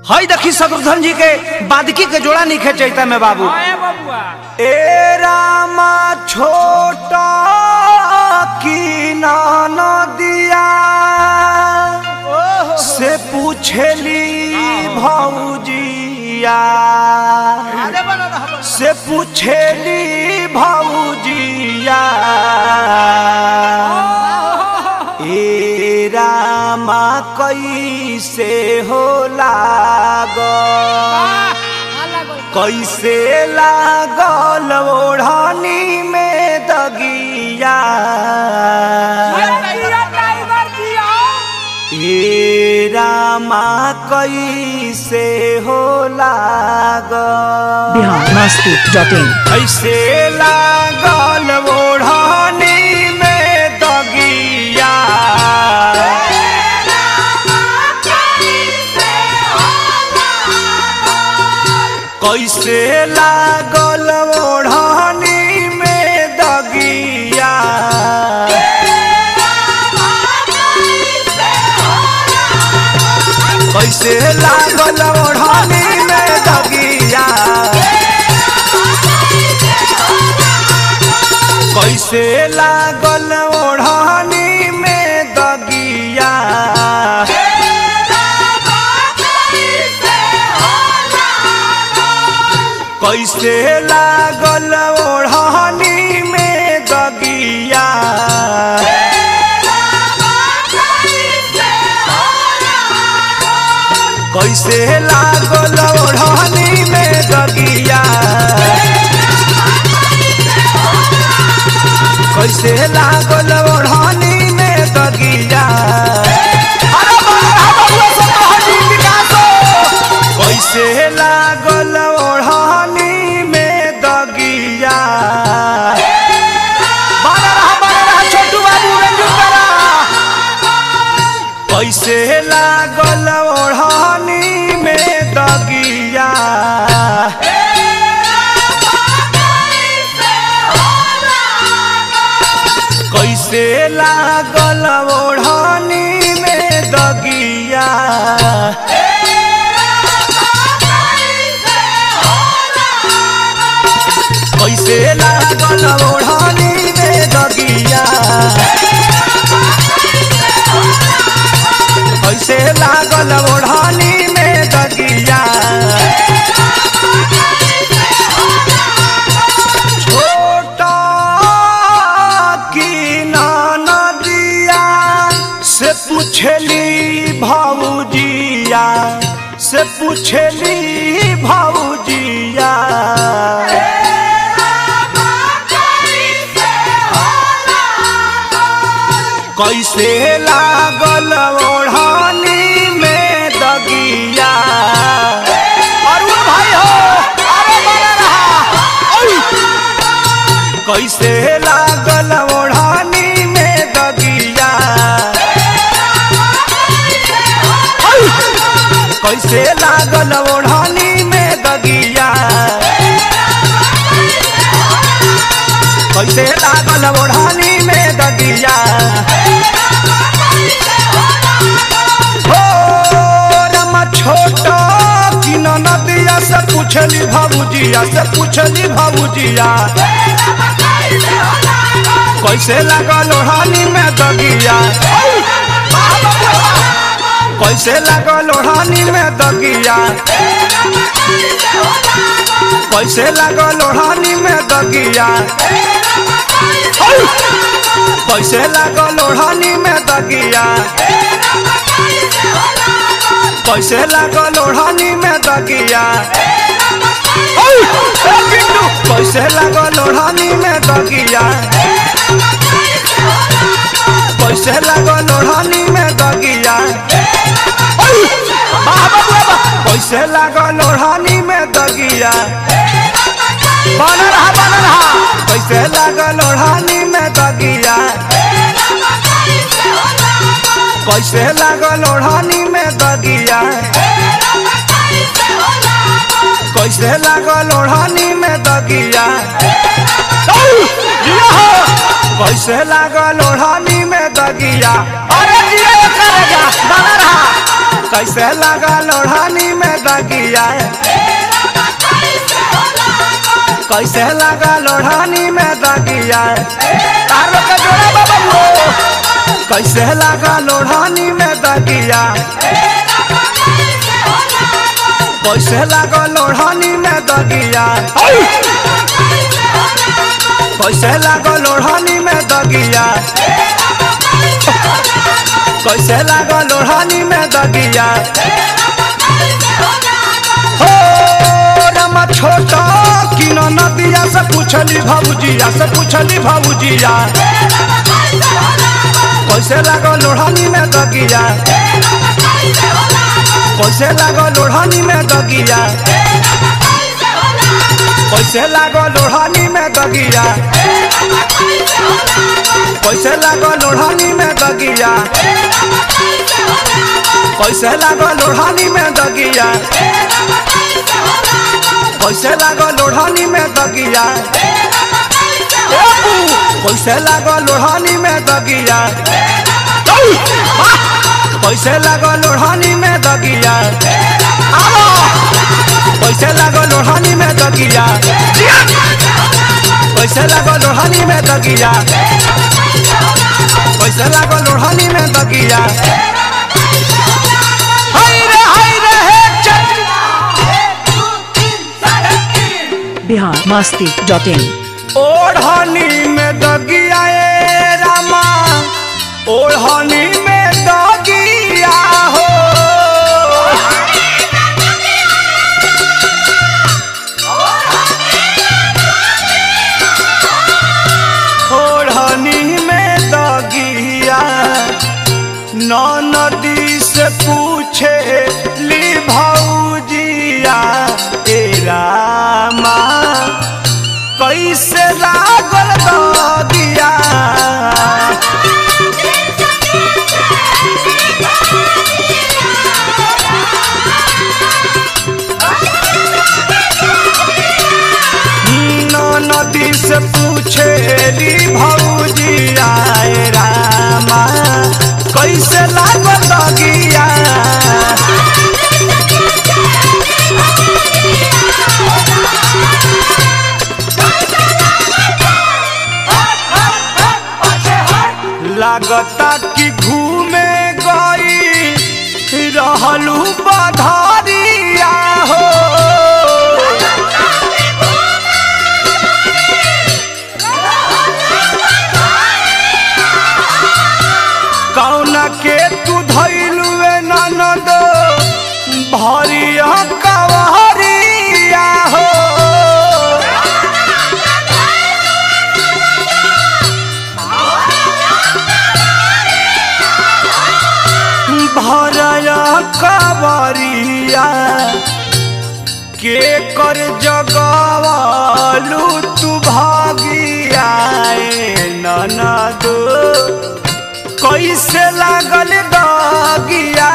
हई देखी शत्रुघ्न जी के बादकी के जोड़ा नहीं खेचता में बाबू। ए रामा छोटा की नदिया से पूछली भौजिया से पूछली भौजिया ए रामा कैसे हो कैसे लागल ओढ़नी में दगिया ए रामा कैसे हो biharmasti.in कैसे लागल ओढ़नी में दगिया कैसे लागल ओढ़नी में दगिया कैसे लागल ओढ़नी में दगिया कैसे लागल ओढ़नी में दगिया कैसे लागल ओढ़नी में दगिया कैसे लागल ओढ़नी में दगिया कैसे लागल ओढ़नी में दगिया कैसे लागल ओढ़नी में दगिया छोटू बाबू कैसे लागल ओढ़नी में दगिया कैसे लागल ओढ़नी में दगिया कैसे लागल ओढ़नी में दगिया कैसे लागल ओढ़नी में दगिया छोटा की नदिया से पूछली भौजिया से पूछली भौजिया कैसे लागल ओढ़नी में दगिया अरुण भाई हो अरे बड़ा रहा कैसे लागल ओढ़नी में दगिया कैसे लागल ओढ़नी में दगिया कैसे लागल ओढ़नी में दगिया छोटा की नदिया से पूछली भौजिया से पूछली भौजिया कैसे लागल ओढ़नी में दगिया कैसे लागल ओढ़नी में दगिया कैसे लागल ओढ़नी में दगिया कैसे लागल ओढ़नी में दगिया कैसे लागल ओढ़नी में दगिया कैसे लागल ओढ़नी में दगिया कैसे लागल ओढ़नी में दगिया कैसे लागल ओढ़नी में दगिया बन रहा कैसे लागल ओढ़नी में दगिया कैसे लागल ओढ़नी में दगिया कैसे लागल ओढ़नी में दगिया कैसे लागल ओढ़नी में दगिया अरे करेगा बना रहा कैसे लागल ओढ़नी में कैसे लगा लोढ़ानी में दगिया तारो का जोड़ा बाबा वो कैसे लगा लोढ़ानी में दगिया कैसे लगा लोढ़ानी में दगिया कैसे लगा लोढ़ानी में दगिया कैसे लगा लोढ़ानी में दगिया हो रमा छोटा कि नदिया से पूछली भाऊजिया कैसे लगा लोढ़ानी में दगिया कैसे लगा लोढ़ानी में दगिया कैसे लगा लोढ़ानी में दगिया कैसे लगा लोढ़ानी में दगिया कैसे लगा लोढ़ानी में दगिया कैसे लगा लोढ़ानी में दगिया कैसे लगा लोढ़ानी में दगिया कैसे लगा लोढ़ानी में दगिया कैसे लगा लोढ़ानी में दगिया कैसे लगा लोढ़ानी में दगिया कैसे लगा लोढ़ानी में दगिया biharmasti.in ओढ़नी में दगिया रामा ओढ़नी में दगिया हो ओढ़नी में दगिया नदी से पूछे ली भाऊजिया ए रामा कैसे लागल दगिया नदी से पूछे ली भाऊजिया ए रामा कैसे लागल दगिया लागता कि घूमे गई रहलू बधारिया हो कौन के तू धैलू ननद भरिया कवहरिया हो भरया कवरिया के कर जगवालू तू भागिया ननद कैसे लागल दगिया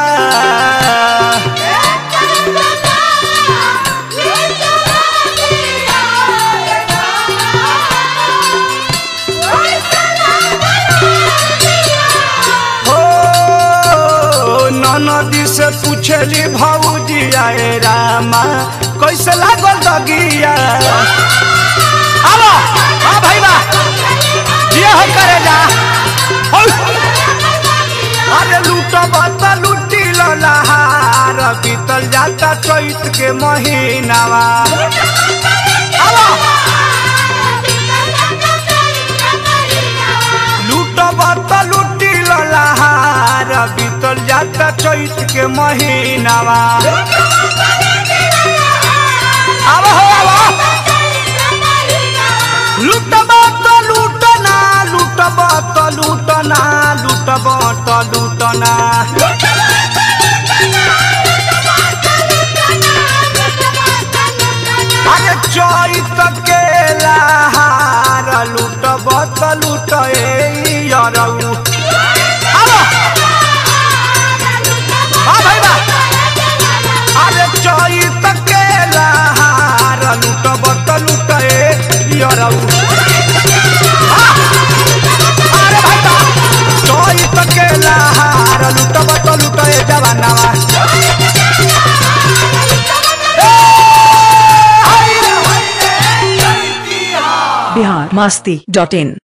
नदी से पूछली भाऊजिया ए रामा कैसे लागल दगिया आलो हां भाई बा ये हो करे जा अरे लूटबा त लूटी लहार बीतल जाता चैत के महीनावा आलो लूटबा त लूटी लहार बीतल जाता चैत के महीनावा आवा हो आवा लूटबा त लूटना लूटबा त लूटना लूटबा त लूटना अरे चैत के लहार लूटबा त लूटे यारऊ चैत के लहार लूटब त लूटे यारऊ अरे भाई चैत के लहार लूटब त लूटे जवानवा बिहार मस्ती.in